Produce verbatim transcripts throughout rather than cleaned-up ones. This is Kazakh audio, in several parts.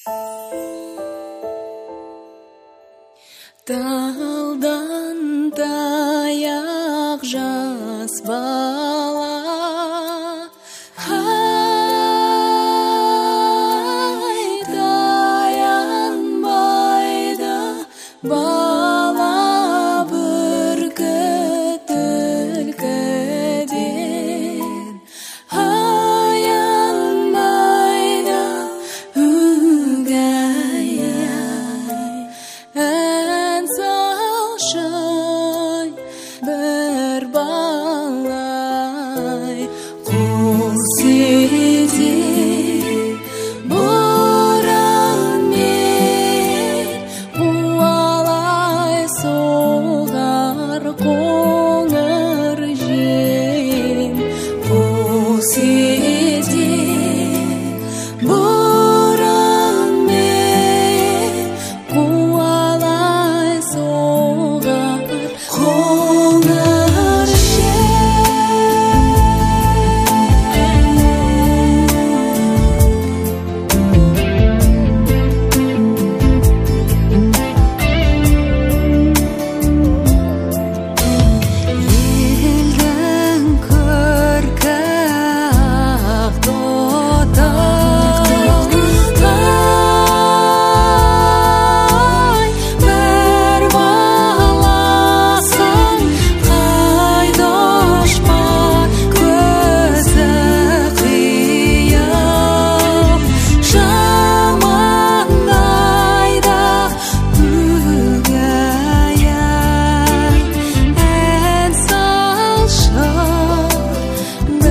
Талдан таяқ жас бала, ай таянбайды бала бүркіт түлкіден, аянбайды өгей ән салшы бір балай. Құс ете боранмен қуалай соғар қоңыр жел. Құс ете боранмен қуалай соғар қоңыр елдің көркі ақ тоты, ай бір баласың қайда ұшпақ көзі қиып, жамандайда өгей ән салшы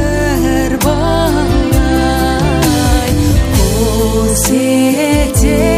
бір балай. Құс ете